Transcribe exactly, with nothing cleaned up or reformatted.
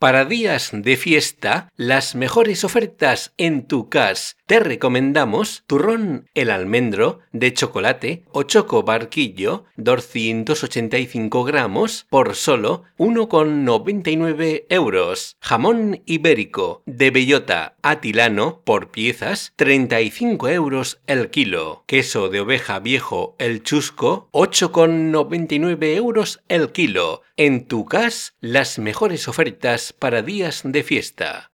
Para días de fiesta, las mejores ofertas en tu cas. Te recomendamos turrón el almendro de chocolate o choco barquillo, doscientos ochenta y cinco gramos por solo uno con noventa y nueve euros. Jamón ibérico de bellota atilano por piezas, treinta y cinco euros el kilo. Queso de oveja viejo el chusco, ocho con noventa y nueve euros el kilo. En tu cas, las mejores ofertas para días de fiesta.